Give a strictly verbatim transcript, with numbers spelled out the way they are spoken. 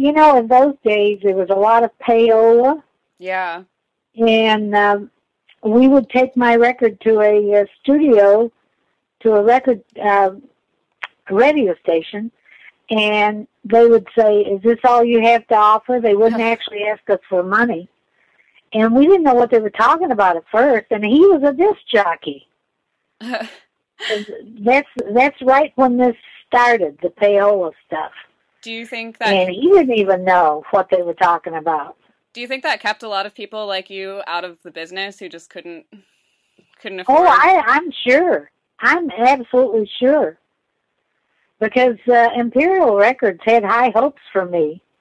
you know, in those days, there was a lot of payola. Yeah. And um, we would take my record to a, a studio, to a record uh, radio station, and they would say, is this all you have to offer? They wouldn't actually ask us for money. And we didn't know what they were talking about at first, and he was a disc jockey. that's that's right when this started, the payola stuff. Do you think that... And he didn't even know what they were talking about. Do you think that kept a lot of people like you out of the business who just couldn't couldn't afford? Oh, I, I'm sure. I'm absolutely sure. Because uh, Imperial Records had high hopes for me.